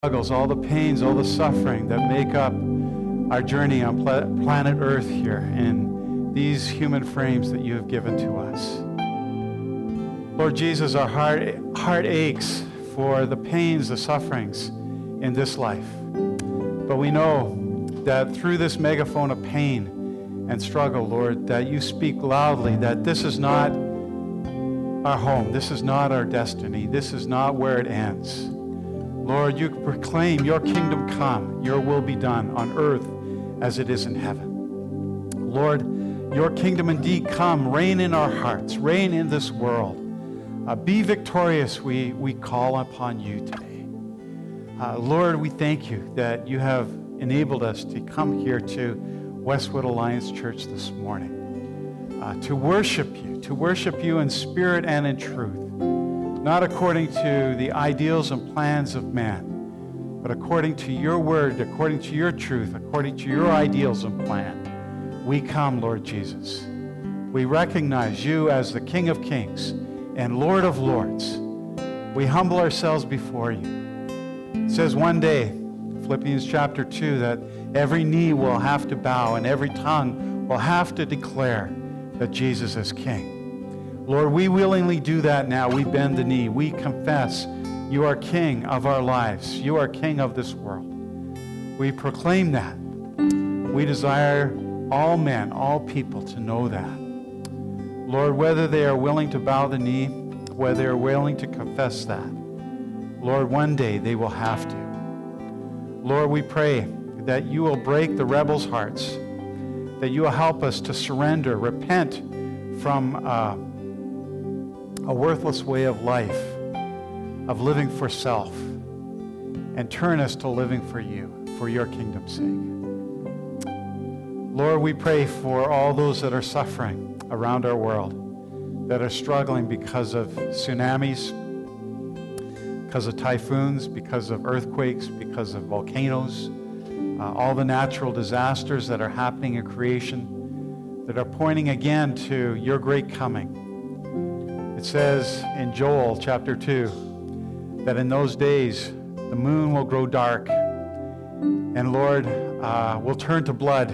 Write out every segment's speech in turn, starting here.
struggles, all the pains, all the suffering that make up our journey on planet Earth here in these human frames that you have given to us. Lord Jesus, our heart aches for the pains, the sufferings in this life. But we know that through this megaphone of pain and struggle, Lord, that you speak loudly that this is not our home, this is not our destiny, this is not where it ends. Lord, you proclaim your kingdom come, your will be done on earth as it is in heaven. Lord, your kingdom indeed come, reign in our hearts, reign in this world. Be victorious, we call upon you today. Lord, we thank you that you have enabled us to come here to Westwood Alliance Church this morning, to worship you in spirit and in truth. Not according to the ideals and plans of man, but according to your word, according to your truth, according to your ideals and plan. We come, Lord Jesus. We recognize you as the King of Kings and Lord of Lords. We humble ourselves before you. It says one day, Philippians chapter 2, that every knee will have to bow and every tongue will have to declare that Jesus is King. Lord, we willingly do that now. We bend the knee. We confess you are King of our lives. You are King of this world. We proclaim that. We desire all men, all people to know that. Lord, whether they are willing to bow the knee, whether they are willing to confess that, Lord, one day they will have to. Lord, we pray that you will break the rebels' hearts, that you will help us to surrender, repent from a worthless way of life, of living for self, and turn us to living for you, for your kingdom's sake. Lord, we pray for all those that are suffering around our world, that are struggling because of tsunamis, because of typhoons, because of earthquakes, because of volcanoes, all the natural disasters that are happening in creation, that are pointing again to your great coming. It says in Joel chapter 2 that in those days the moon will grow dark and, Lord, will turn to blood,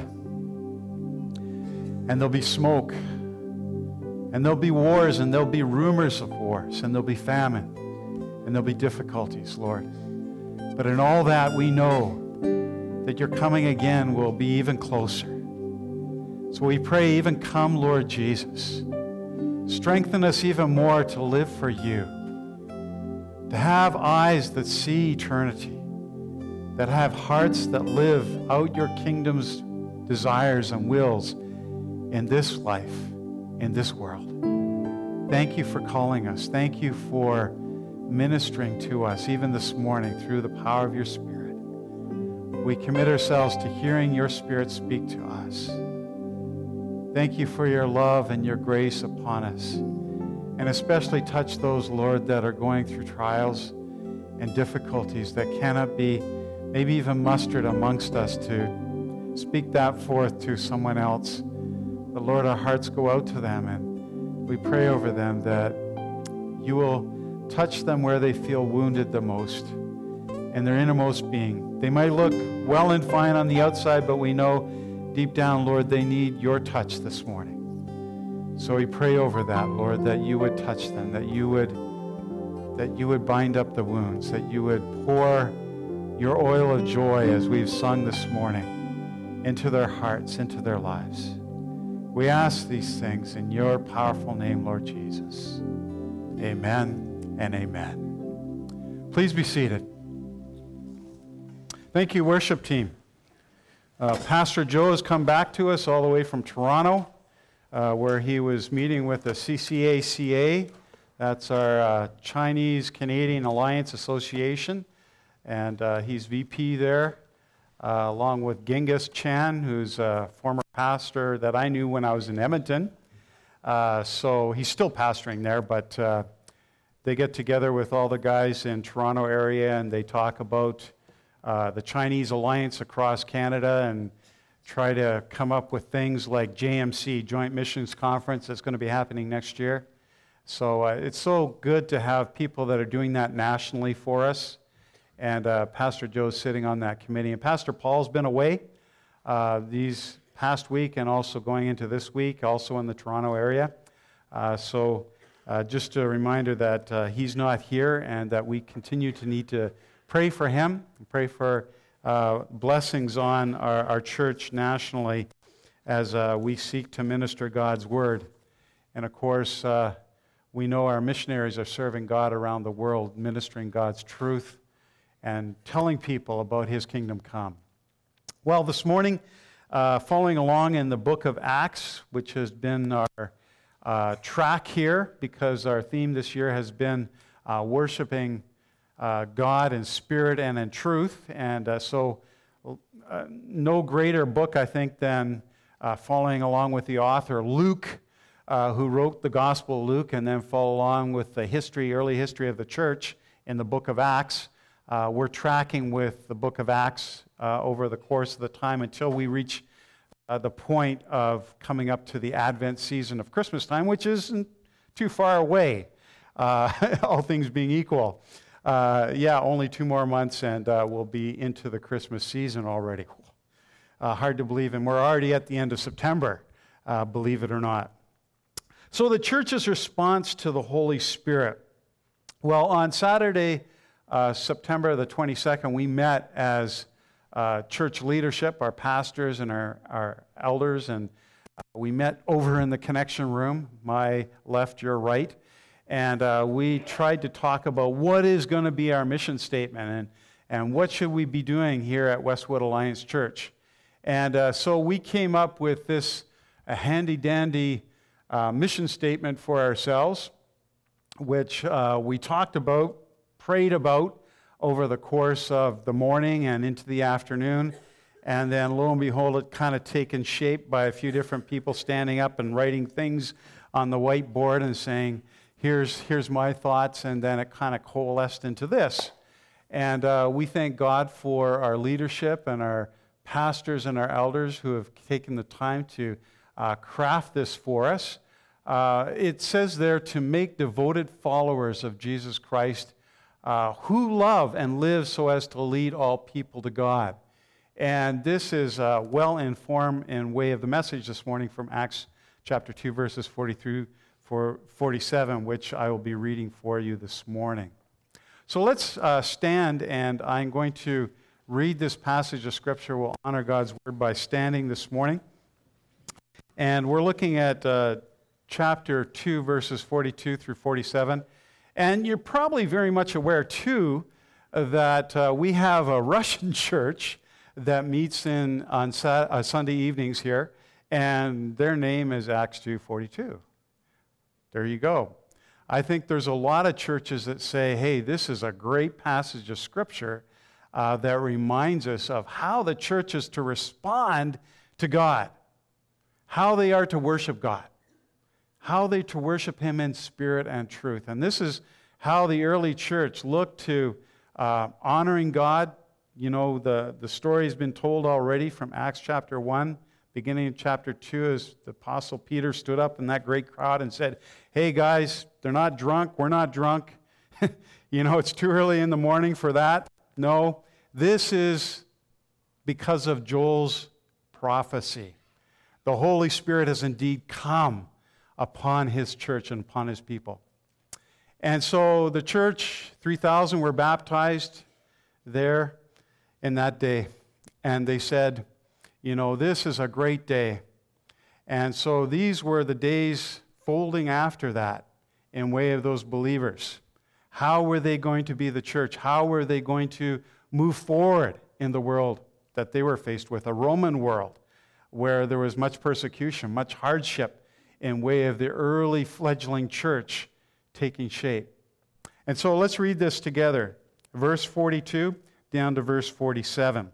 and there'll be smoke, and there'll be wars, and there'll be rumors of wars, and there'll be famine, and there'll be difficulties, Lord. But in all that, we know that your coming again will be even closer. So we pray, even come, Lord Jesus. Strengthen us even more to live for you, to have eyes that see eternity, that have hearts that live out your kingdom's desires and wills in this life, in this world. Thank you for calling us. Thank you for ministering to us even this morning through the power of your Spirit. We commit ourselves to hearing your Spirit speak to us. Thank you for your love and your grace upon us. And especially touch those, Lord, that are going through trials and difficulties that cannot be maybe even mustered amongst us to speak that forth to someone else. But Lord, our hearts go out to them, and we pray over them that you will touch them where they feel wounded the most in their innermost being. They might look well and fine on the outside, but we know deep down, Lord, they need your touch this morning. So we pray over that, Lord, that you would touch them, that you would bind up the wounds, that you would pour your oil of joy, as we've sung this morning, into their hearts, into their lives. We ask these things in your powerful name, Lord Jesus. Amen and amen. Please be seated. Thank you, worship team. Pastor Joe has come back to us all the way from Toronto, where he was meeting with the CCACA. That's our Chinese-Canadian Alliance Association, and he's VP there, along with Genghis Chan, who's a former pastor that I knew when I was in Edmonton. So he's still pastoring there, but they get together with all the guys in Toronto area, and they talk about the Chinese Alliance across Canada and try to come up with things like JMC, Joint Missions Conference, that's going to be happening next year. So it's so good to have people that are doing that nationally for us. and Pastor Joe's sitting on that committee. And Pastor Paul's been away these past week and also going into this week, also in the Toronto area. So just a reminder that he's not here and that we continue to need to pray for him, pray for blessings on our church nationally as we seek to minister God's word. And of course, we know our missionaries are serving God around the world, ministering God's truth and telling people about his kingdom come. Well, this morning, following along in the book of Acts, which has been our track here, because our theme this year has been worshiping God in spirit and in truth. And so no greater book, I think, than following along with the author, Luke, who wrote the Gospel of Luke, and then follow along with the early history of the church in the book of Acts. We're tracking with the book of Acts over the course of the time until we reach the point of coming up to the Advent season of Christmas time, which isn't too far away, all things being equal. Only 2 more months and we'll be into the Christmas season already. Hard to believe, and we're already at the end of September, believe it or not. So the church's response to the Holy Spirit. Well, on Saturday, September the 22nd, we met as church leadership, our pastors and our elders, and we met over in the connection room, my left, your right, and we tried to talk about what is going to be our mission statement and what should we be doing here at Westwood Alliance Church. And so we came up with this handy-dandy mission statement for ourselves, which we talked about, prayed about over the course of the morning and into the afternoon. And then lo and behold, it kind of taken shape by a few different people standing up and writing things on the whiteboard and saying, here's my thoughts, and then it kind of coalesced into this. And we thank God for our leadership and our pastors and our elders who have taken the time to craft this for us. It says there to make devoted followers of Jesus Christ who love and live so as to lead all people to God. And this is well informed in way of the message this morning from Acts chapter 2, verses 40 through 47, which I will be reading for you this morning. So let's stand, and I'm going to read this passage of Scripture. We'll honor God's word by standing this morning. And we're looking at chapter 2, verses 42 through 47. And you're probably very much aware, too, that we have a Russian church that meets on Sunday evenings here, and their name is Acts 2:42. There you go. I think there's a lot of churches that say, hey, this is a great passage of Scripture that reminds us of how the church is to respond to God, how they are to worship God, how they to worship Him in spirit and truth. And this is how the early church looked to honoring God. You know, the story has been told already from Acts chapter 1, beginning in chapter 2, as the Apostle Peter stood up in that great crowd and said, hey guys, they're not drunk, we're not drunk. You know, it's too early in the morning for that. No, this is because of Joel's prophecy. The Holy Spirit has indeed come upon His church and upon His people. And so the church, 3,000 were baptized there in that day. And they said, you know, this is a great day. And so these were the days folding after that in way of those believers. How were they going to be the church? How were they going to move forward in the world that they were faced with, a Roman world where there was much persecution, much hardship in way of the early fledgling church taking shape. And so let's read this together. Verse 42 down to verse 47.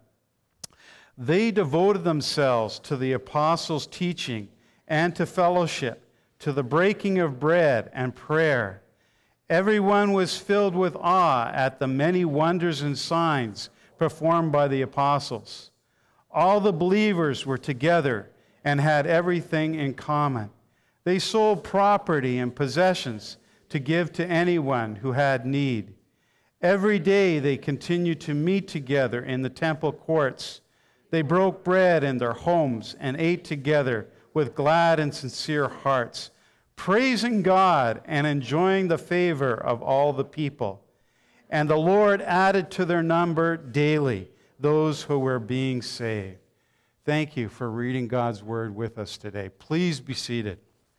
They devoted themselves to the apostles' teaching and to fellowship, to the breaking of bread and prayer. Everyone was filled with awe at the many wonders and signs performed by the apostles. All the believers were together and had everything in common. They sold property and possessions to give to anyone who had need. Every day they continued to meet together in the temple courts. They broke bread in their homes and ate together with glad and sincere hearts, praising God and enjoying the favor of all the people. And the Lord added to their number daily those who were being saved. Thank you for reading God's word with us today. Please be seated.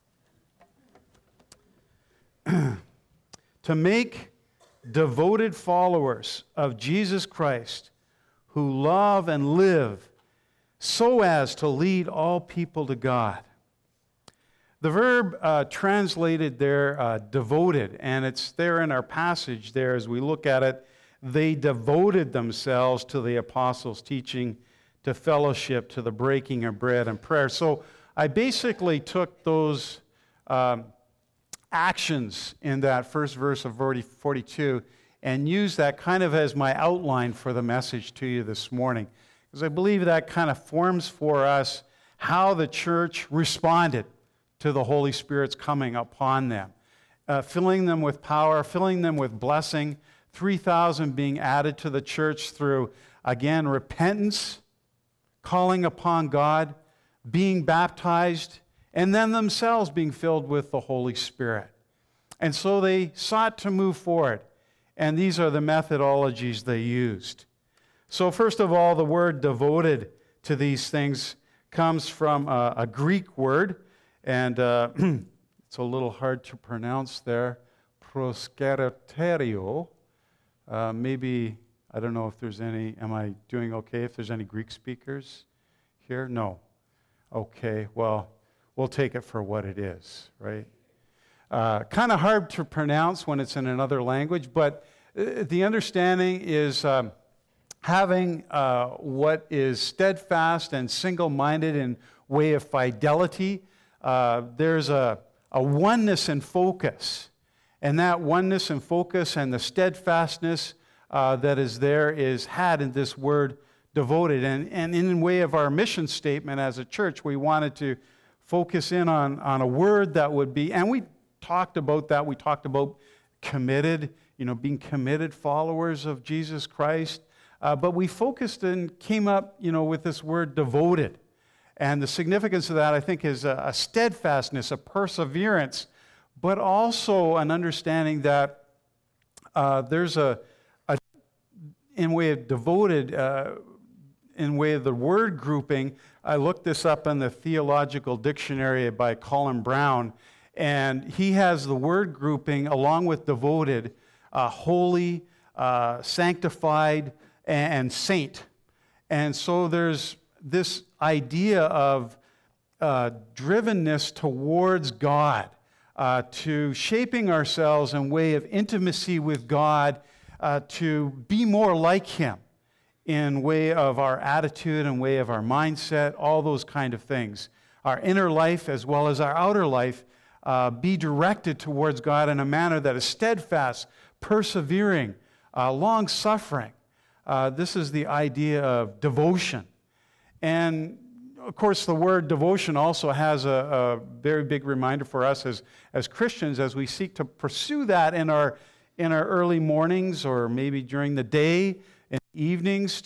To make devoted followers of Jesus Christ who love and live so as to lead all people to God. The verb translated there, devoted, and it's there in our passage there as we look at it. They devoted themselves to the apostles' teaching, to fellowship, to the breaking of bread and prayer. So I basically took those actions in that first verse of 42 and used that kind of as my outline for the message to you this morning. Because I believe that kind of forms for us how the church responded to the Holy Spirit's coming upon them. Filling them with power, filling them with blessing, 3,000 being added to the church through, again, repentance, calling upon God, being baptized, and then themselves being filled with the Holy Spirit. And so they sought to move forward, and these are the methodologies they used. So first of all, the word devoted to these things comes from a Greek word, and it's a little hard to pronounce there, proskarterio. Maybe, I don't know if there's any, am I doing okay if there's any Greek speakers here? No. Okay, well, we'll take it for what it is, right? Kind of hard to pronounce when it's in another language, but the understanding is having what is steadfast and single-minded in way of fidelity. There's a oneness and focus, and that oneness and focus and the steadfastness that is there is had in this word devoted. And in way of our mission statement as a church, we wanted to focus in on a word that would be, and we talked about that. We talked about committed, being committed followers of Jesus Christ. But we focused and came up, with this word devoted. And the significance of that, I think, is a steadfastness, a perseverance, but also an understanding that there's in way of devoted, in way of the word grouping. I looked this up in the Theological Dictionary by Colin Brown, and he has the word grouping along with devoted, holy, sanctified, and saint. And so there's this idea of drivenness towards God, to shaping ourselves in way of intimacy with God, to be more like Him in way of our attitude and way of our mindset, all those kind of things. Our inner life as well as our outer life be directed towards God in a manner that is steadfast, persevering, long-suffering. This is the idea of devotion. And, of course, the word devotion also has a very big reminder for us as Christians as we seek to pursue that in our early mornings or maybe during the day and evenings.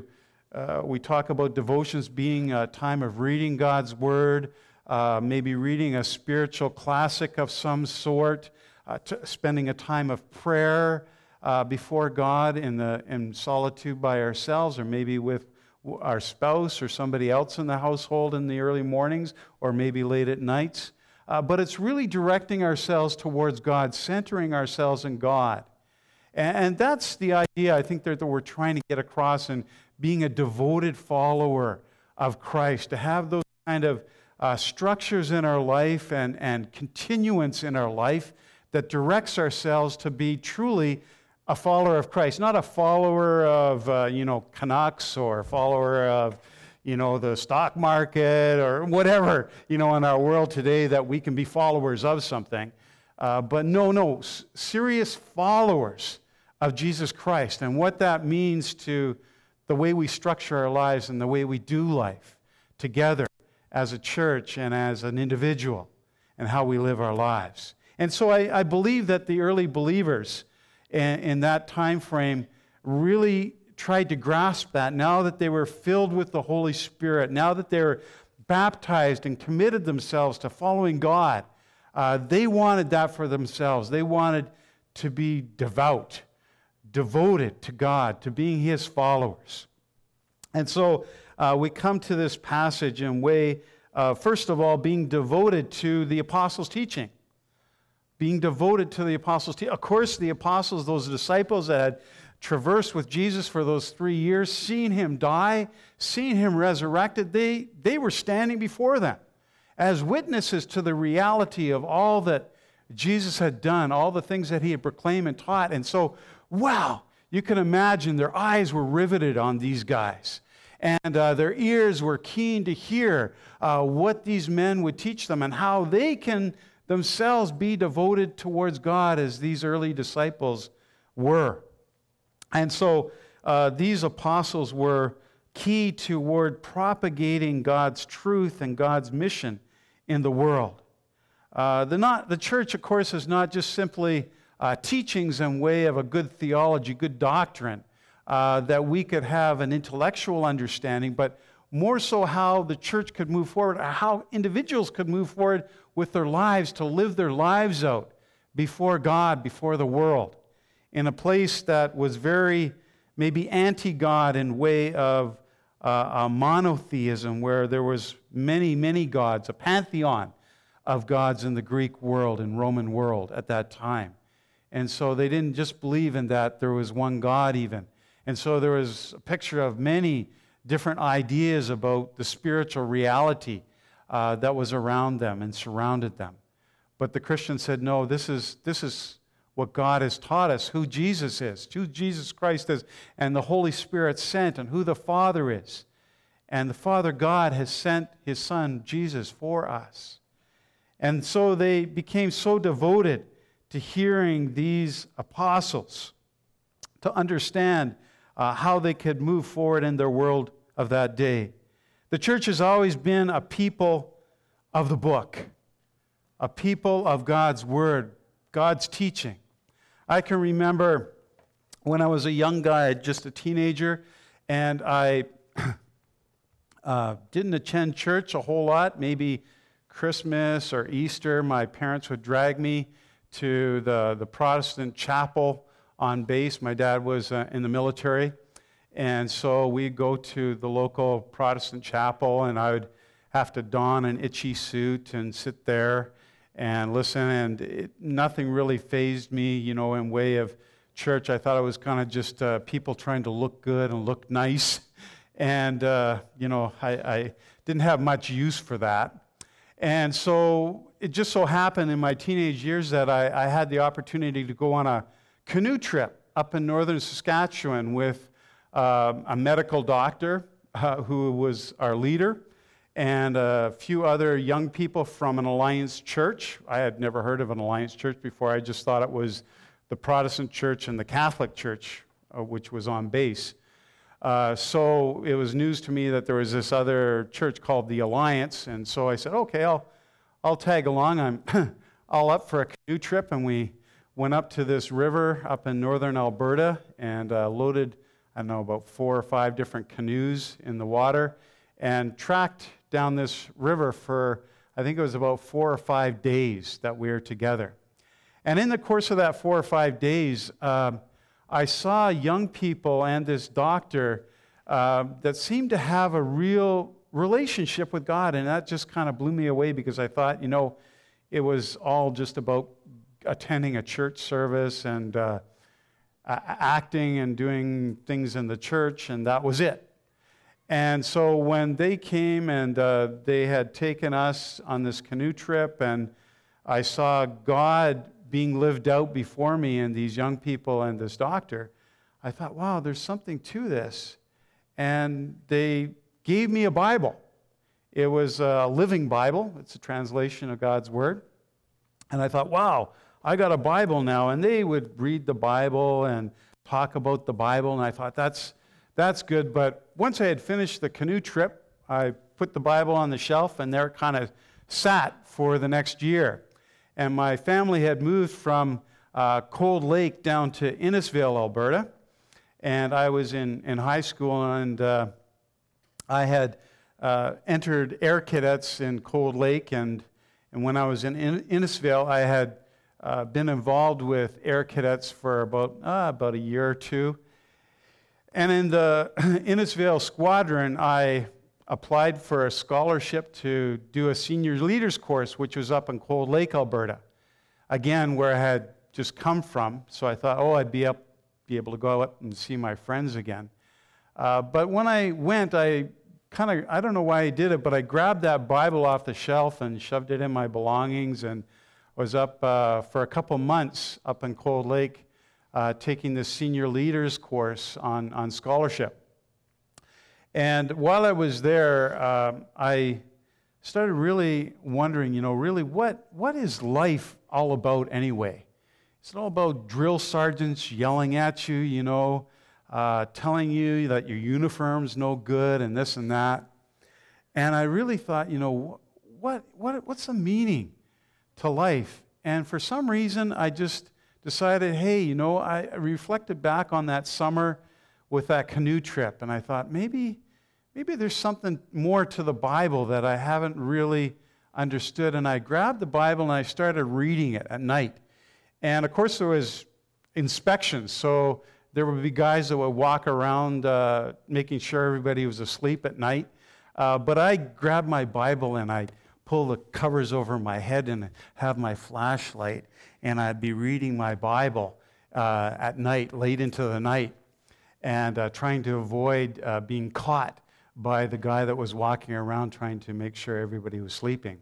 We talk about devotions being a time of reading God's Word, maybe reading a spiritual classic of some sort, spending a time of prayer before God in solitude by ourselves, or maybe with our spouse or somebody else in the household in the early mornings, or maybe late at nights. But it's really directing ourselves towards God, centering ourselves in God. And that's the idea, I think, that we're trying to get across in being a devoted follower of Christ, to have those kind of structures in our life and continuance in our life that directs ourselves to be truly a follower of Christ, not a follower of, Canucks or a follower of, the stock market or whatever, in our world today that we can be followers of something. But no, serious followers of Jesus Christ and what that means to the way we structure our lives and the way we do life together as a church and as an individual and how we live our lives. And so I believe that the early believers in that time frame really tried to grasp that. Now that they were filled with the Holy Spirit, now that they were baptized and committed themselves to following God, they wanted that for themselves. They wanted to be devout, devoted to God, to being His followers. And so we come to this passage in way, first of all, being devoted to the apostles' teaching. Being devoted to the apostles' teaching. Of course, the apostles, those disciples that had traversed with Jesus for those 3 years, seeing Him die, seeing Him resurrected, they were standing before them as witnesses to the reality of all that Jesus had done, all the things that He had proclaimed and taught. And so, wow, you can imagine their eyes were riveted on these guys. And their ears were keen to hear what these men would teach them and how they can themselves be devoted towards God as these early disciples were. And so these apostles were key toward propagating God's truth and God's mission in the world. The church, of course, is not just simply teachings in way of a good theology, good doctrine, that we could have an intellectual understanding, but more so how the church could move forward, how individuals could move forward with their lives to live their lives out before God, before the world, in a place that was very maybe anti-God in way of a monotheism where there was many, many gods, a pantheon of gods in the Greek world and Roman world at that time. And so they didn't just believe in that there was one God even. And so there was a picture of many different ideas about the spiritual reality that was around them and surrounded them. But the Christians said, no, this is what God has taught us, who Jesus is, who Jesus Christ is, and the Holy Spirit sent, and who the Father is. And the Father God has sent His Son, Jesus, for us. And so they became so devoted to hearing these apostles, to understand how they could move forward in their world of that day. The church has always been a people of the book, a people of God's Word, God's teaching. I can remember when I was a young guy, just a teenager, and I didn't attend church a whole lot. Maybe Christmas or Easter, my parents would drag me to the Protestant chapel on base. My dad was in the military, and so we'd go to the local Protestant chapel, and I would have to don an itchy suit and sit there and listen, and nothing really fazed me, in way of church. I thought it was kind of just people trying to look good and look nice, and, I didn't have much use for that. And so it just so happened in my teenage years that I had the opportunity to go on a canoe trip up in northern Saskatchewan with a medical doctor who was our leader and a few other young people from an Alliance church. I had never heard of an Alliance church before. I just thought it was the Protestant church and the Catholic church, which was on base. So it was news to me that there was this other church called the Alliance, and so I said, okay, I'll tag along. I'm all up for a canoe trip, and we went up to this river up in northern Alberta and loaded, about 4 or 5 different canoes in the water and tracked down this river for, I think it was about 4 or 5 days that we were together. And in the course of that 4 or 5 days, I saw young people and this doctor that seemed to have a real relationship with God, and that just kind of blew me away because I thought, it was all just about attending a church service and acting and doing things in the church, and that was it. And so when they came and they had taken us on this canoe trip, and I saw God being lived out before me and these young people and this doctor, I thought, wow, there's something to this. And they gave me a Bible. It was a living Bible. It's a translation of God's Word. And I thought, wow, I got a Bible now. And they would read the Bible and talk about the Bible. And I thought, that's good. But once I had finished the canoe trip, I put the Bible on the shelf, and there it kind of sat for the next year. And my family had moved from Cold Lake down to Innisfail, Alberta. And I was in high school, and I had entered Air Cadets in Cold Lake, and when I was in Innisfail, I had been involved with Air Cadets for about a year or two. And in the Innisfail Squadron, I applied for a scholarship to do a senior leaders course, which was up in Cold Lake, Alberta. Again, where I had just come from, so I thought, I'd be able to go up and see my friends again. But when I went, I don't know why I did it, but I grabbed that Bible off the shelf and shoved it in my belongings, and was up for a couple months up in Cold Lake taking this senior leaders course on scholarship. And while I was there, I started really wondering, really, what is life all about anyway? Is it all about drill sergeants yelling at you, telling you that your uniform's no good and this and that? And I really thought, what's the meaning to life? And for some reason, I just decided, I reflected back on that summer with that canoe trip, and I thought, maybe there's something more to the Bible that I haven't really understood. And I grabbed the Bible and I started reading it at night. And of course, there was inspections, so there would be guys that would walk around making sure everybody was asleep at night. But I grabbed my Bible and I'd pull the covers over my head and have my flashlight, and I'd be reading my Bible at night, late into the night, and trying to avoid being caught by the guy that was walking around trying to make sure everybody was sleeping.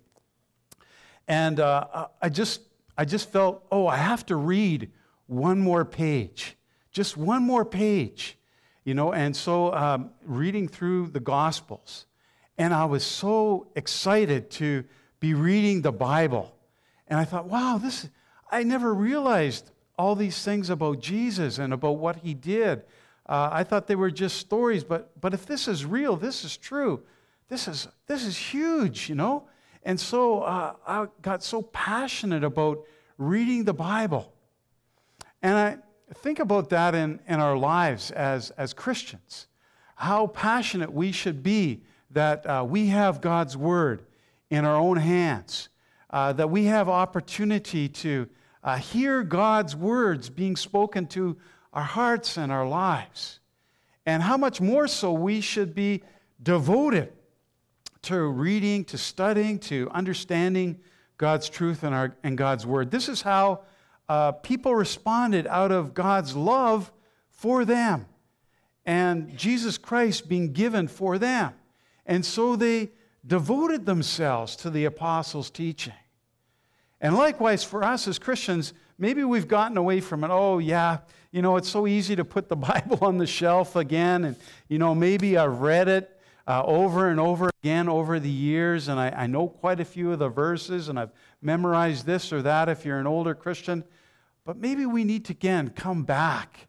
And I just felt, I have to read one more page, just one more page, and so reading through the Gospels. And I was so excited to be reading the Bible. And I thought, wow, I never realized all these things about Jesus and about what he did. I thought they were just stories, but if this is real, this is true, this is huge, And so I got so passionate about reading the Bible. And I think about that in our lives as Christians, how passionate we should be that we have God's Word in our own hands, that we have opportunity to hear God's words being spoken to our hearts and our lives. And how much more so we should be devoted to reading, to studying, to understanding God's truth and God's Word. This is how people responded out of God's love for them and Jesus Christ being given for them. And so they devoted themselves to the apostles' teaching. And likewise for us as Christians, maybe we've gotten away from it. It's so easy to put the Bible on the shelf again. And, maybe I've read it over and over again over the years, and I know quite a few of the verses, and I've memorized this or that if you're an older Christian. But maybe we need to, again, come back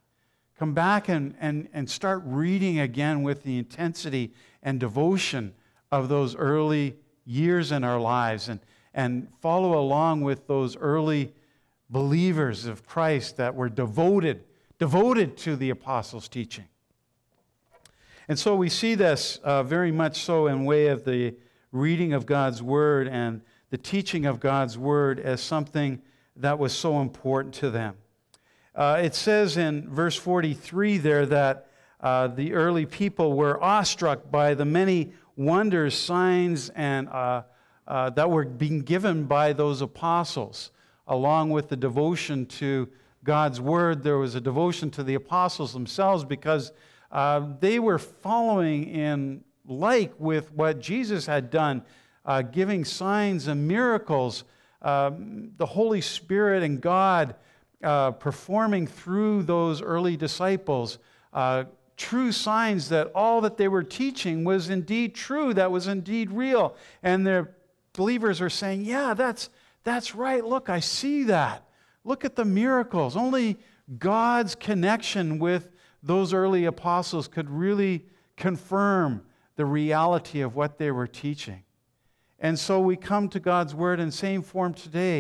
and start reading again with the intensity and devotion of those early years in our lives, and follow along with those early believers of Christ that were devoted to the apostles' teaching. And so we see this very much so in way of the reading of God's Word and the teaching of God's Word as something that was so important to them. It says in verse 43 there that the early people were awestruck by the many wonders, signs, and that were being given by those apostles. Along with the devotion to God's Word, there was a devotion to the apostles themselves because they were following in like with what Jesus had done, giving signs and miracles, the Holy Spirit and God performing through those early disciples, true signs that all that they were teaching was indeed true, that was indeed real. And the believers are saying, yeah, that's right. Look, I see that. Look at the miracles. Only God's connection with those early apostles could really confirm the reality of what they were teaching. And so we come to God's Word in same form today.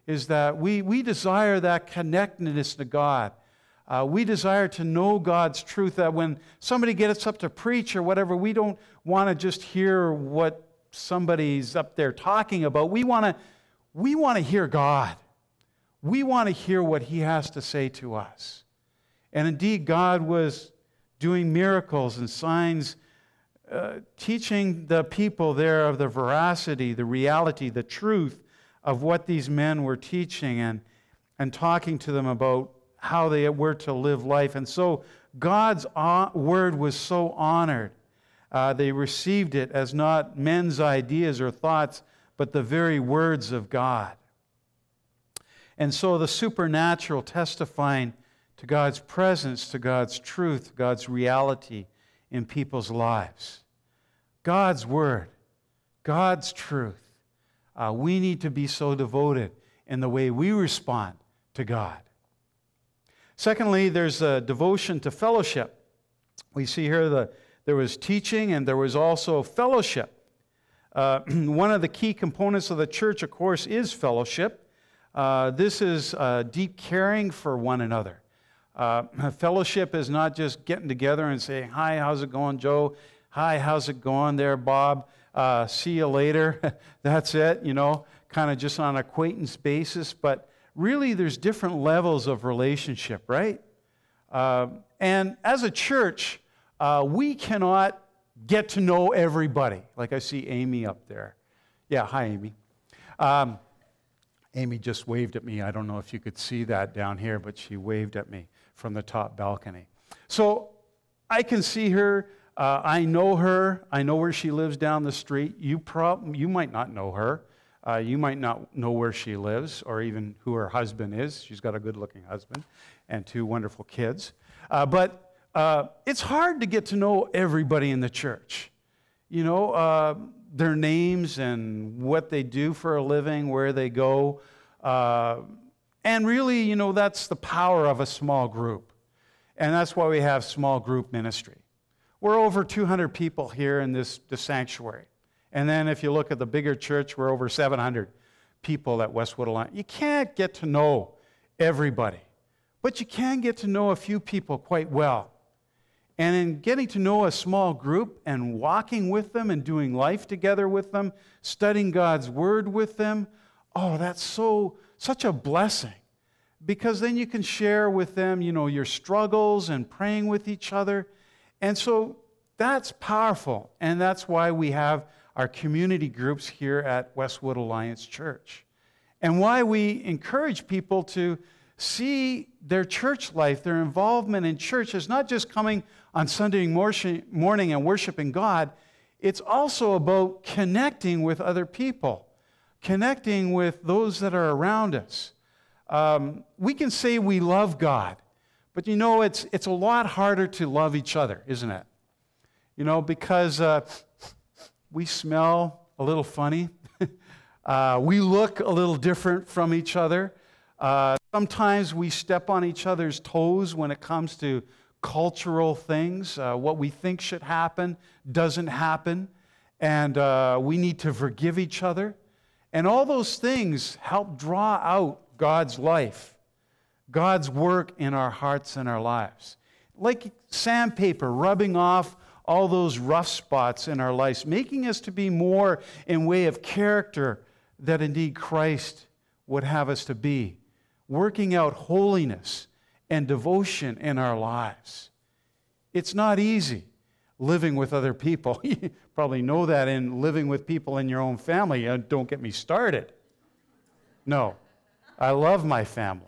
is that we desire that connectedness to God. We desire to know God's truth, that when somebody gets up to preach or whatever, we don't want to just hear what somebody's up there talking about. We want to hear God. We want to hear what He has to say to us. And indeed, God was doing miracles and signs, teaching the people there of the veracity, the reality, the truth of what these men were teaching, and talking to them about how they were to live life. And so God's word was so honored. They received it as not men's ideas or thoughts, but the very words of God. And so the supernatural, testifying to God's presence, to God's truth, God's reality in people's lives. God's word, God's truth. We need to be so devoted in the way we respond to God. Secondly, there's a devotion to fellowship. We see here there was teaching and there was also fellowship. One of the key components of the church, of course, is fellowship. This is deep caring for one another. Fellowship is not just getting together and saying, "Hi, how's it going, Joe? Hi, how's it going there, Bob? See you later." That's it, kind of just on an acquaintance basis. But really, there's different levels of relationship, right? And as a church, we cannot get to know everybody. Like I see Amy up there. Yeah, hi, Amy. Amy just waved at me. I don't know if you could see that down here, but she waved at me from the top balcony. So I can see her. I know her. I know where she lives down the street. You might not know her. You might not know where she lives or even who her husband is. She's got a good-looking husband and 2 wonderful kids. But it's hard to get to know everybody in the church. Their names and what they do for a living, where they go. And really, that's the power of a small group. And that's why we have small group ministry. We're over 200 people here in this sanctuary. And then if you look at the bigger church, we're over 700 people at Westwood Alliance. You can't get to know everybody, but you can get to know a few people quite well. And in getting to know a small group and walking with them and doing life together with them, studying God's Word with them, that's such a blessing. Because then you can share with them, your struggles and praying with each other. And so that's powerful. And that's why we have our community groups here at Westwood Alliance Church. And why we encourage people to see their church life, their involvement in church as not just coming on Sunday morning and worshiping God. It's also about connecting with other people, connecting with those that are around us. We can say we love God, but it's a lot harder to love each other, isn't it? Because we smell a little funny. We look a little different from each other. Sometimes we step on each other's toes when it comes to cultural things. What we think should happen doesn't happen. And we need to forgive each other. And all those things help draw out God's life, God's work in our hearts and our lives. Like sandpaper rubbing off all those rough spots in our lives, making us to be more in way of character that indeed Christ would have us to be, working out holiness and devotion in our lives. It's not easy living with other people. You probably know that in living with people in your own family. Don't get me started. No, I love my family.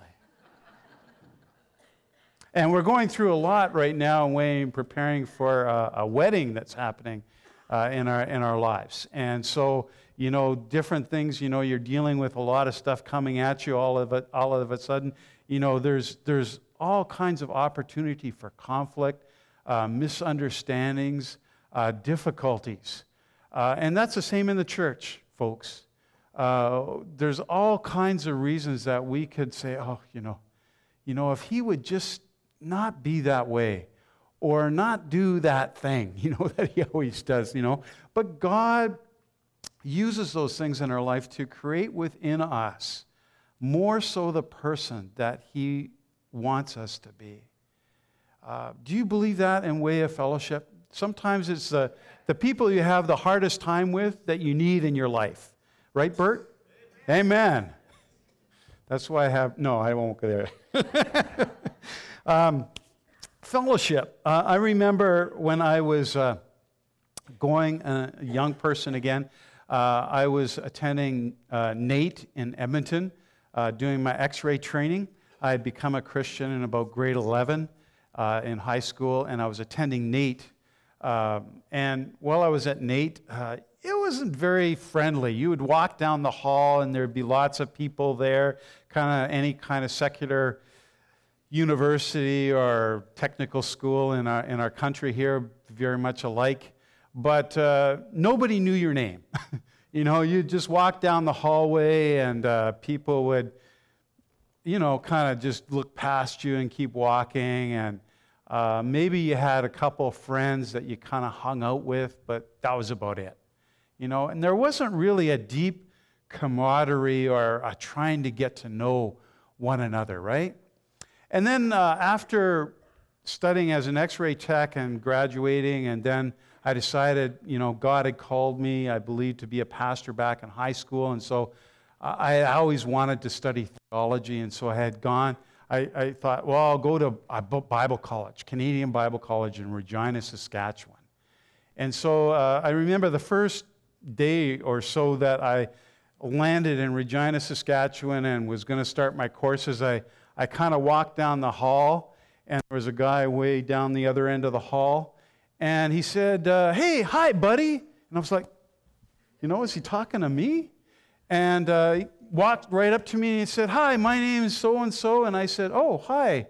And we're going through a lot right now in preparing for a wedding that's happening in our lives. And so, different things, you're dealing with a lot of stuff coming at you all of a sudden. There's all kinds of opportunity for conflict, misunderstandings, difficulties. And that's the same in the church, folks. There's all kinds of reasons that we could say, if he would just not be that way or not do that thing, that he always does, But God uses those things in our life to create within us more so the person that He wants us to be. Do you believe that in Way of Fellowship? Sometimes it's the people you have the hardest time with that you need in your life. Right, Bert? Amen. That's why I won't go there. Fellowship. I remember when I was going, a young person again, I was attending NAIT in Edmonton, doing my X-ray training. I had become a Christian in about grade 11 in high school, and I was attending NAIT. And while I was at NAIT, it wasn't very friendly. You would walk down the hall, and there'd be lots of people there, any kind of secular university or technical school in our country here, very much alike. But nobody knew your name. You'd just walk down the hallway, and people would, kind of just look past you and keep walking. And maybe you had a couple of friends that you kind of hung out with, but that was about it. And there wasn't really a deep camaraderie or a trying to get to know one another, right? And then after studying as an X-ray tech and graduating, and then I decided, God had called me, I believe, to be a pastor back in high school, and so I always wanted to study theology, and so I had gone. I thought, well, I'll go to Bible college, Canadian Bible College in Regina, Saskatchewan. And so I remember the first day or so that I landed in Regina, Saskatchewan, and was going to start my courses. I kind of walked down the hall, and there was a guy way down the other end of the hall, and he said, hey, hi, buddy. And I was like, is he talking to me? And he walked right up to me and he said, hi, my name is so-and-so. And I said, oh, hi,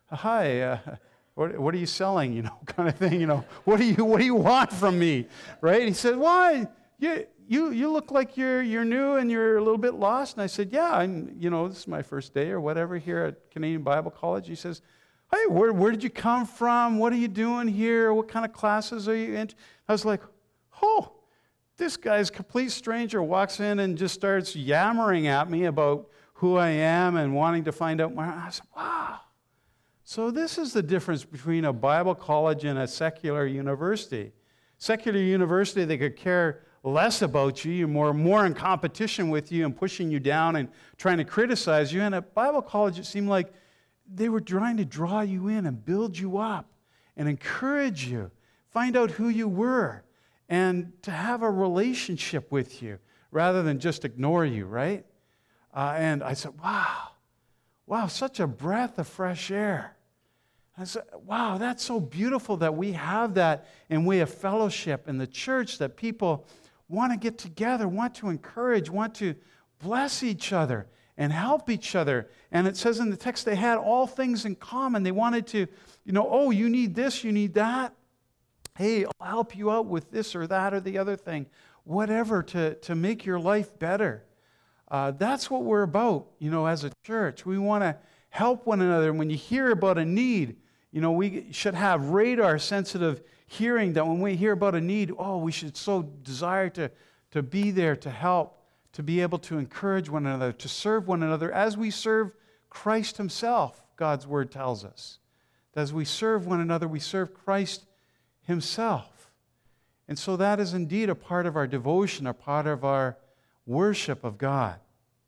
what are you selling, kind of thing, what do you want from me, right? He said, why? You look like you're new and you're a little bit lost. And I said, yeah, I'm, this is my first day or whatever here at Canadian Bible College. He says, hey, where did you come from? What are you doing here? What kind of classes are you in? I was like, oh, this guy's a complete stranger, walks in and just starts yammering at me about who I am and wanting to find out more. I said, wow. So this is the difference between a Bible college and a secular university. Secular university, they could care less about you. You're more in competition with you and pushing you down and trying to criticize you. And at Bible college, it seemed like they were trying to draw you in and build you up and encourage you, find out who you were, and to have a relationship with you rather than just ignore you, right? And I said, wow, such a breath of fresh air. I said, wow, that's so beautiful that we have that in Way of Fellowship in the church, that people want to get together, want to encourage, want to bless each other and help each other. And it says in the text they had all things in common. They wanted to, oh, you need this, you need that. Hey, I'll help you out with this or that or the other thing. Whatever to make your life better. That's what we're about, as a church. We want to help one another. And when you hear about a need, we should have radar-sensitive hearing, that when we hear about a need, we should so desire to be there to help, to be able to encourage one another, to serve one another as we serve Christ Himself, God's Word tells us. As we serve one another, we serve Christ Himself. And so that is indeed a part of our devotion, a part of our worship of God.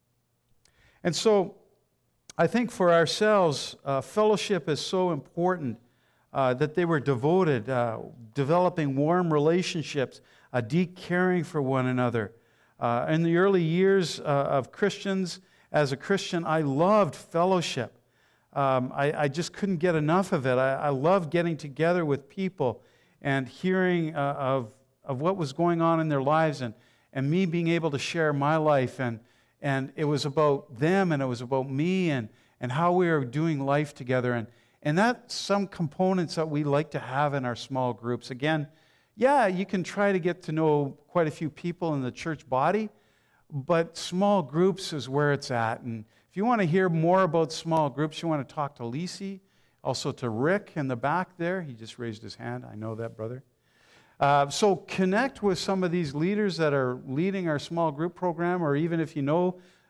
And so I think for ourselves, fellowship is so important that they were devoted, developing warm relationships, a deep caring for one another. In the early years of Christians, as a Christian, I loved fellowship. I just couldn't get enough of it. I loved getting together with people and hearing of what was going on in their lives, and me being able to share my life. And it was about them, and it was about me, and how we were doing life together. And that's some components that we like to have in our small groups. Again, yeah, you can try to get to know quite a few people in the church body, but small groups is where it's at. And if you want to hear more about small groups, you want to talk to Lisi, also to Rick in the back there. He just raised his hand. I know that, brother. So connect with some of these leaders that are leading our small group program, or even if you know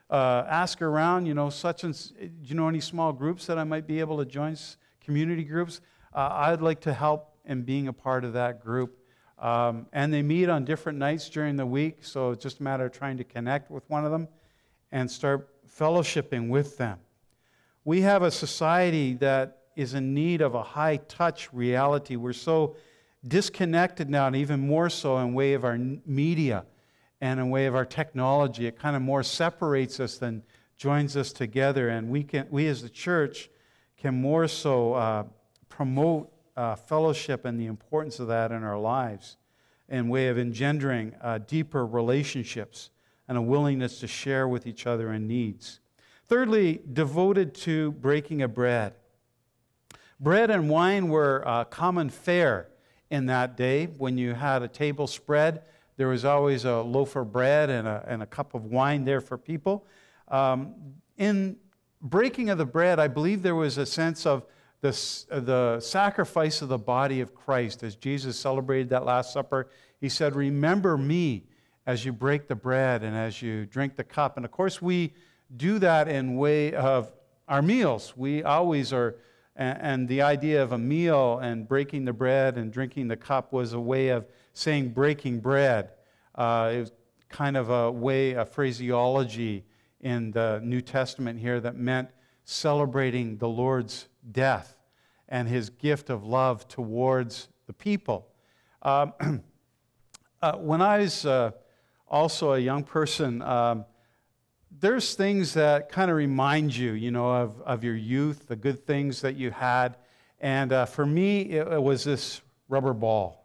ask around, do you know any small groups that I might be able to join, community groups? I'd like to help in being a part of that group. And they meet on different nights during the week, so it's just a matter of trying to connect with one of them and start fellowshipping with them. We have a society that is in need of a high-touch reality. We're so disconnected now, and even more so in way of our media and in way of our technology. It kind of more separates us than joins us together, and we as the church can more so promote fellowship and the importance of that in our lives in way of engendering deeper relationships and a willingness to share with each other in needs. Thirdly, devoted to breaking of bread. Bread and wine were common fare in that day. When you had a table spread, there was always a loaf of bread and a cup of wine there for people. In breaking of the bread, I believe there was a sense of the sacrifice of the body of Christ. As Jesus celebrated that Last Supper, he said, "Remember me as you break the bread and as you drink the cup." And of course, we do that in way of our meals. We always are, and the idea of a meal and breaking the bread and drinking the cup was a way of saying breaking bread. It was kind of a phraseology in the New Testament here that meant celebrating the Lord's death and his gift of love towards the people. When I was also a young person, there's things that kind of remind you, of your youth, the good things that you had. And for me, it was this rubber ball.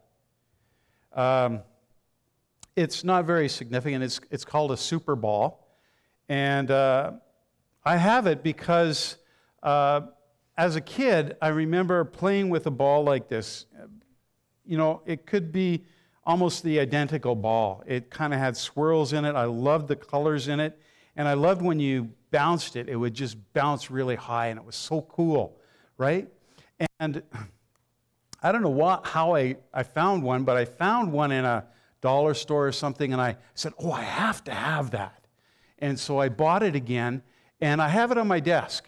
It's not very significant. It's called a Super Ball. And I have it because as a kid, I remember playing with a ball like this. It could be almost the identical ball. It kind of had swirls in it. I loved the colors in it. And I loved when you bounced it, it would just bounce really high, and it was so cool, right? And I don't know how I found one, but I found one in a dollar store or something, and I said, I have to have that. And so I bought it again, and I have it on my desk.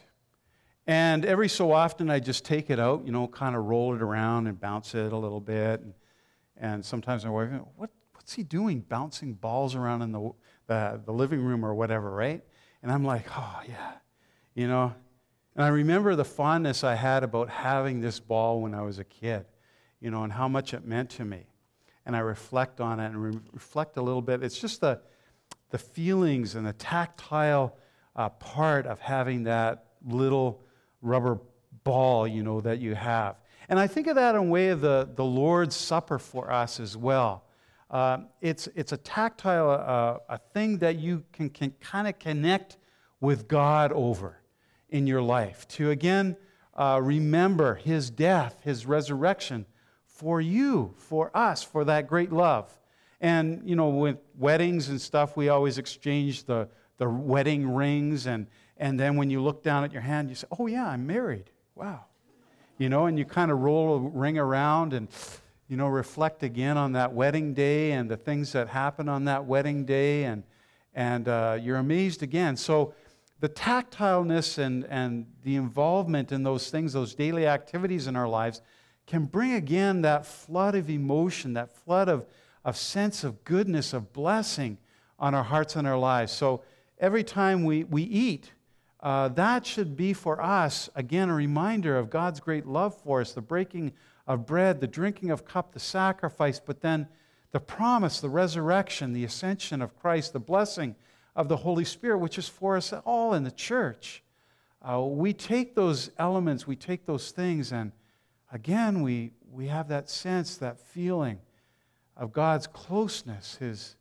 And every so often, I just take it out, kind of roll it around and bounce it a little bit. And sometimes my wife, what's he doing, bouncing balls around in the living room or whatever, right? And I'm like, oh, yeah, And I remember the fondness I had about having this ball when I was a kid, and how much it meant to me. And I reflect on it and reflect a little bit. It's just the feelings and the tactile part of having that little rubber ball, that you have. And I think of that in way of the Lord's Supper for us as well. It's a tactile a thing that you can kind of connect with God over in your life. To again remember his death, his resurrection for you, for us, for that great love. And, with weddings and stuff, we always exchange the wedding rings. And then when you look down at your hand, you say, oh, yeah, I'm married. Wow. And you kind of roll a ring around and, reflect again on that wedding day and the things that happened on that wedding day. And you're amazed again. So the tactileness and the involvement in those things, those daily activities in our lives, can bring again that flood of emotion, that flood of sense of goodness, of blessing on our hearts and our lives. So every time we eat, that should be for us, again, a reminder of God's great love for us, the breaking of bread, the drinking of cup, the sacrifice, but then the promise, the resurrection, the ascension of Christ, the blessing of the Holy Spirit, which is for us all in the church. We take those elements, we take those things, and again, we have that sense, that feeling of God's closeness,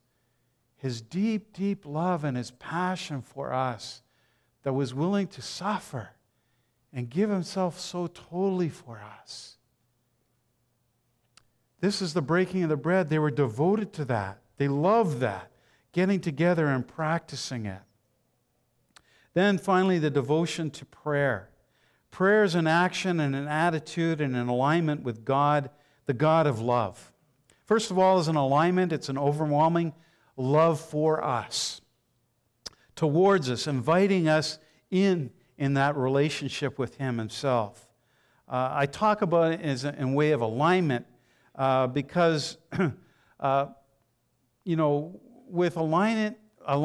His deep, deep love and His passion for us that was willing to suffer and give Himself so totally for us. This is the breaking of the bread. They were devoted to that. They loved that, getting together and practicing it. Then finally, the devotion to prayer. Prayer is an action and an attitude and an alignment with God, the God of love. First of all, as an alignment, it's an overwhelming love for us. towards us, inviting us in that relationship with Him Himself. I talk about it as in way of alignment because, with alignment,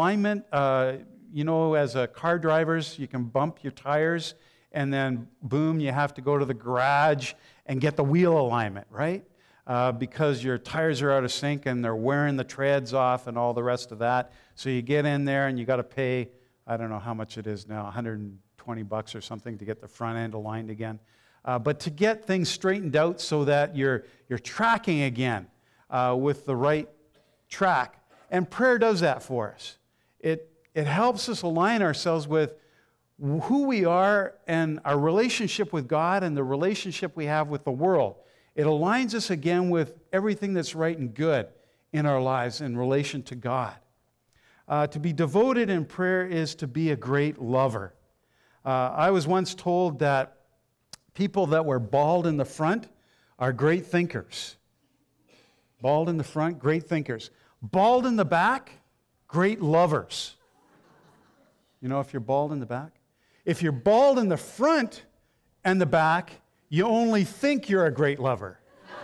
as a car drivers, you can bump your tires and then, boom, you have to go to the garage and get the wheel alignment, right? Because your tires are out of sync and they're wearing the treads off and all the rest of that. So you get in there and you got to pay, I don't know how much it is now, $120 or something to get the front end aligned again. But to get things straightened out so that you're tracking again with the right track. And prayer does that for us. It helps us align ourselves with who we are and our relationship with God and the relationship we have with the world. It aligns us again with everything that's right and good in our lives in relation to God. To be devoted in prayer is to be a great lover. I was once told that people that were bald in the front are great thinkers. Bald in the front, great thinkers. Bald in the back, great lovers. You know if you're bald in the back? If you're bald in the front and the back, you only think you're a great lover.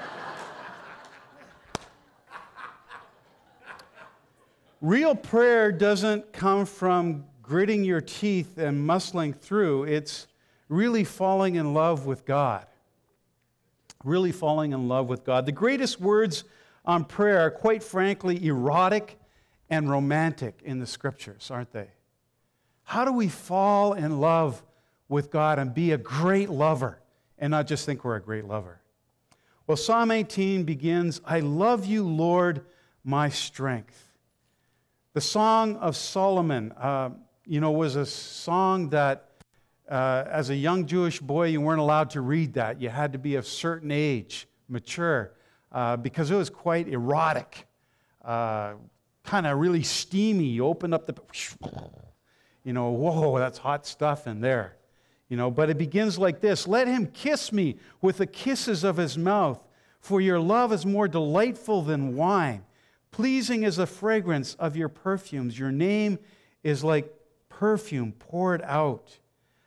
Real prayer doesn't come from gritting your teeth and muscling through. It's really falling in love with God. Really falling in love with God. The greatest words on prayer are, quite frankly, erotic and romantic in the Scriptures, aren't they? How do we fall in love with God and be a great lover and not just think we're a great lover? Well, Psalm 18 begins, I love you, Lord, my strength. The Song of Solomon, was a song that as a young Jewish boy, you weren't allowed to read that. You had to be of certain age, mature, because it was quite erotic, kind of really steamy. You open up the... whoa, that's hot stuff in there. But it begins like this. Let him kiss me with the kisses of his mouth, for your love is more delightful than wine. Pleasing is the fragrance of your perfumes. Your name is like perfume poured out.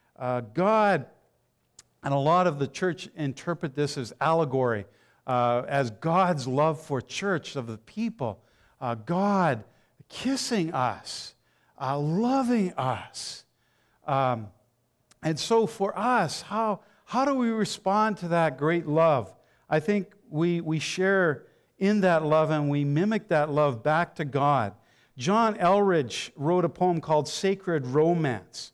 God, and a lot of the church interpret this as allegory, as God's love for church, of the people. God kissing us. Loving us. And so for us, how do we respond to that great love? I think we share in that love and we mimic that love back to God. John Elridge wrote a poem called Sacred Romance.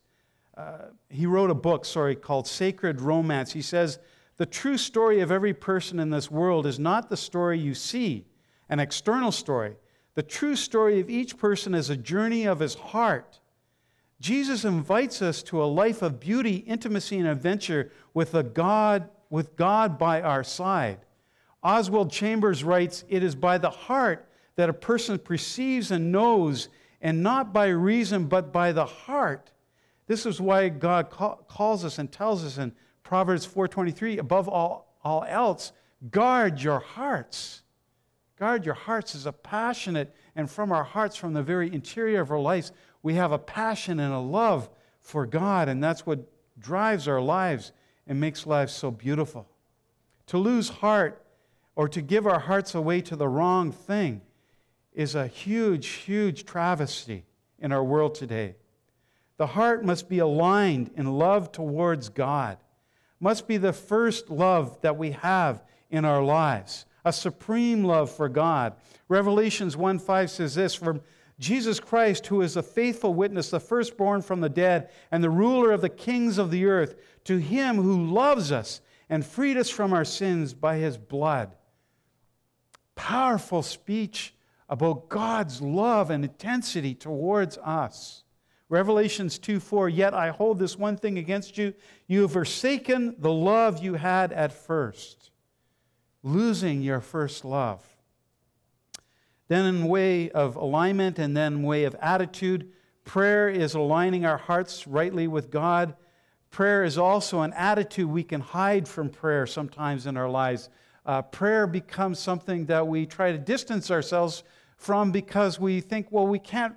He wrote a book, called Sacred Romance. He says, the true story of every person in this world is not the story you see, an external story. The true story of each person is a journey of his heart. Jesus invites us to a life of beauty, intimacy, and adventure with God by our side. Oswald Chambers writes, it is by the heart that a person perceives and knows, and not by reason, but by the heart. This is why God calls us and tells us in Proverbs 4:23, above all else, guard your hearts. Guard your hearts is a passionate, and from our hearts, from the very interior of our lives, we have a passion and a love for God, and that's what drives our lives and makes lives so beautiful. To lose heart or to give our hearts away to the wrong thing is a huge, huge travesty in our world today. The heart must be aligned in love towards God, must be the first love that we have in our lives, a supreme love for God. Revelations 1:5 says this, for Jesus Christ, who is a faithful witness, the firstborn from the dead, and the ruler of the kings of the earth, to him who loves us and freed us from our sins by his blood. Powerful speech about God's love and intensity towards us. Revelations 2:4, yet I hold this one thing against you. You have forsaken the love you had at first. Losing your first love. Then in way of alignment and then way of attitude, prayer is aligning our hearts rightly with God. Prayer is also an attitude we can hide from prayer sometimes in our lives. Prayer becomes something that we try to distance ourselves from because we think, well, we can't.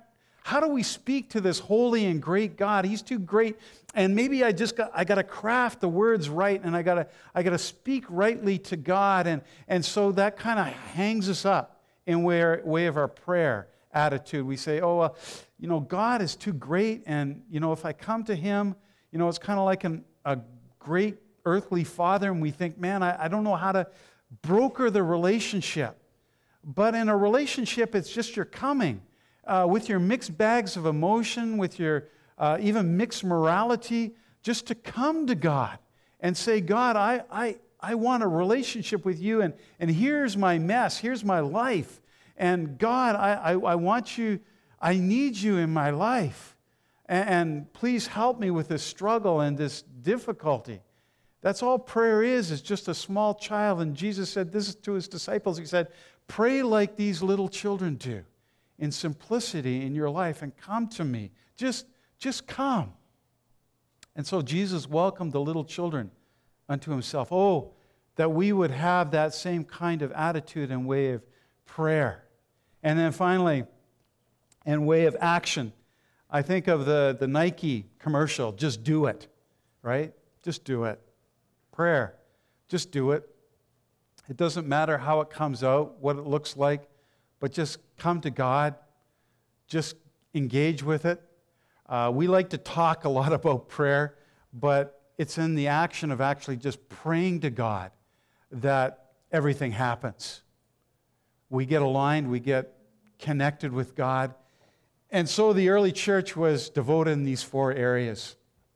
how do we speak to this holy and great God? He's too great. And maybe I got to craft the words right, and I got to speak rightly to God. And so that kind of hangs us up in way of our prayer attitude. We say, oh, well, God is too great, and, if I come to him, it's kind of like a great earthly father, and we think, man, I don't know how to broker the relationship. But in a relationship, it's just your coming with your mixed bags of emotion, with your even mixed morality, just to come to God and say, God, I want a relationship with you, and here's my mess, here's my life. And God, I want you, I need you in my life. And please help me with this struggle and this difficulty. That's all prayer is just a small child. And Jesus said this to his disciples. He said, pray like these little children do, in simplicity in your life, and come to me. Just come. And so Jesus welcomed the little children unto himself. Oh, that we would have that same kind of attitude and way of prayer. And then finally, in way of action, I think of the Nike commercial, just do it, right? Just do it. Prayer, just do it. It doesn't matter how it comes out, what it looks like, but just come to God. Just engage with it. We like to talk a lot about prayer, but it's in the action of actually just praying to God that everything happens. We get aligned, we get connected with God. And so the early church was devoted in these 4 areas.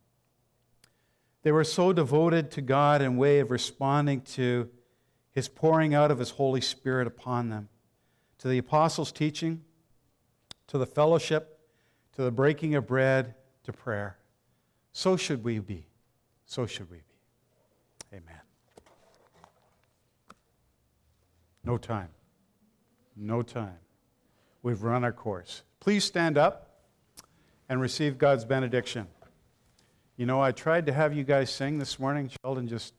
They were so devoted to God in way of responding to his pouring out of his Holy Spirit upon them, to the apostles' teaching, to the fellowship, to the breaking of bread, to prayer. So should we be. So should we be. Amen. No time. No time. We've run our course. Please stand up and receive God's benediction. I tried to have you guys sing this morning. Sheldon just,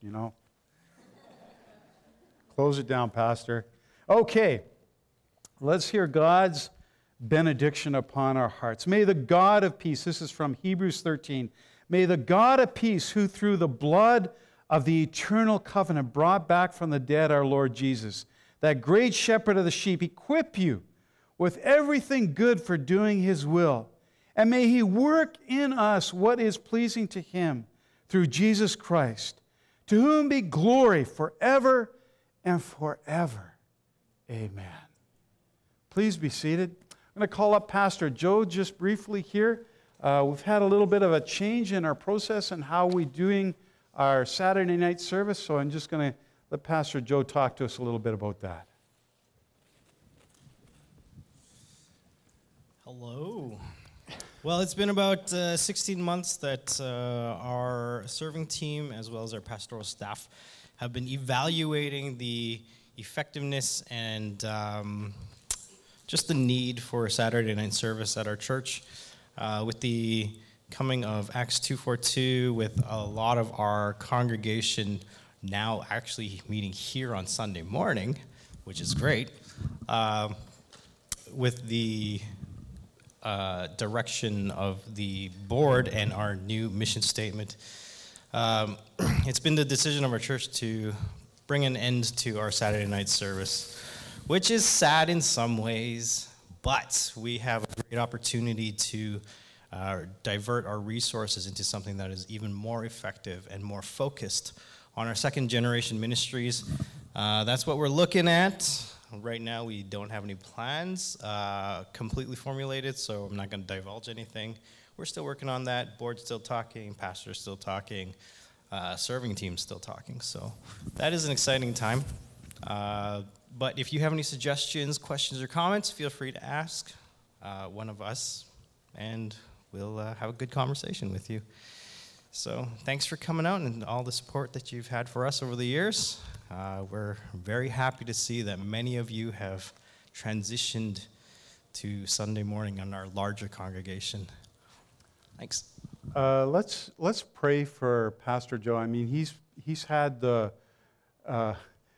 close it down, Pastor. Okay, let's hear God's benediction upon our hearts. May the God of peace, this is from Hebrews 13, may the God of peace, who through the blood of the eternal covenant brought back from the dead our Lord Jesus, that great shepherd of the sheep, equip you with everything good for doing his will. And may he work in us what is pleasing to him through Jesus Christ, to whom be glory forever and forever. Amen. Please be seated. I'm going to call up Pastor Joe just briefly here. We've had a little bit of a change in our process and how we're doing our Saturday night service, so I'm just going to let Pastor Joe talk to us a little bit about that. Hello. Well, it's been about 16 months that our serving team, as well as our pastoral staff, have been evaluating the effectiveness and just the need for a Saturday night service at our church. With the coming of Acts 2:42, with a lot of our congregation now actually meeting here on Sunday morning, which is great, with the direction of the board and our new mission statement, it's been the decision of our church to bring an end to our Saturday night service, which is sad in some ways, but we have a great opportunity to divert our resources into something that is even more effective and more focused on our second generation ministries. That's what we're looking at. Right now, we don't have any plans completely formulated, so I'm not going to divulge anything. We're still working on that. Board's still talking, pastor's still talking, serving team's still talking. So that is an exciting time. But if you have any suggestions, questions, or comments, feel free to ask one of us, and we'll have a good conversation with you. So thanks for coming out and all the support that you've had for us over the years. We're very happy to see that many of you have transitioned to Sunday morning on our larger congregation. Thanks. Let's pray for Pastor Joe. I mean, he's had the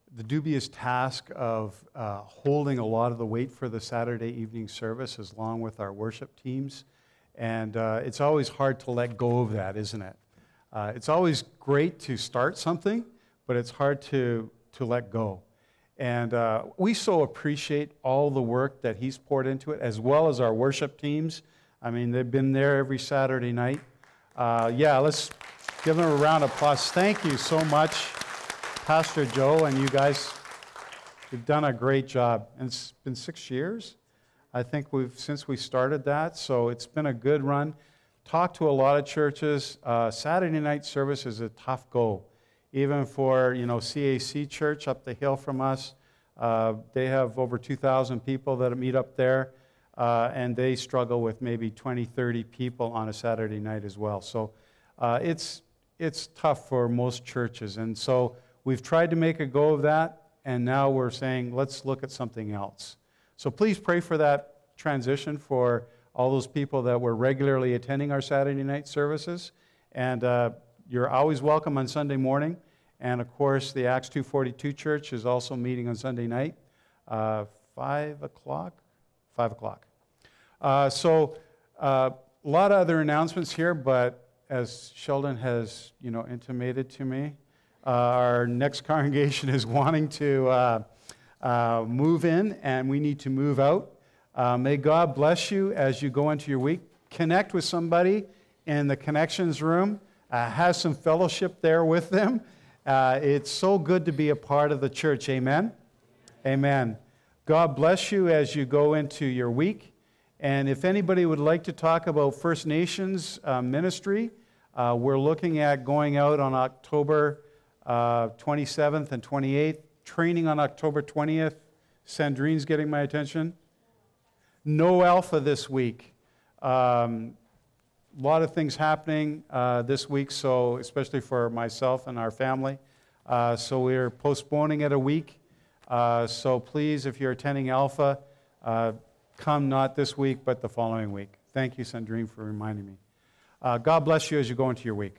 the dubious task of holding a lot of the weight for the Saturday evening service along with our worship teams. And it's always hard to let go of that, isn't it? It's always great to start something, but it's hard to let go. And we so appreciate all the work that he's poured into it, as well as our worship teams. I mean, they've been there every Saturday night. Let's give them a round of applause. Thank you so much, Pastor Joe, and you guys. You've done a great job. And it's been 6 years, I think, since we started that, so it's been a good run. Talked to a lot of churches. Saturday night service is a tough go. Even for, CAC Church up the hill from us, they have over 2,000 people that meet up there, and they struggle with maybe 20, 30 people on a Saturday night as well. So it's tough for most churches. And so we've tried to make a go of that, and now we're saying, let's look at something else. So please pray for that transition for all those people that were regularly attending our Saturday night services. And you're always welcome on Sunday morning. And of course, the Acts 242 Church is also meeting on Sunday night, 5 o'clock? 5 o'clock. So a lot of other announcements here, but as Sheldon has, intimated to me, our next congregation is wanting to move in, and we need to move out. May God bless you as you go into your week. Connect with somebody in the connections room. Have some fellowship there with them. It's so good to be a part of the church. Amen? Amen. God bless you as you go into your week. And if anybody would like to talk about First Nations ministry, we're looking at going out on October 27th and 28th, training on October 20th. Sandrine's getting my attention. No Alpha this week. A lot of things happening this week, so especially for myself and our family. So we're postponing it a week. So please, if you're attending Alpha, come not this week, but the following week. Thank you, Sandrine, for reminding me. God bless you as you go into your week.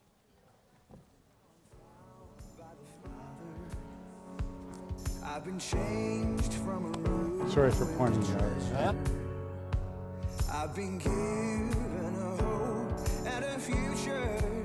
I've been changed from a room. Sorry for pointing you out. I've been given a hope and a future.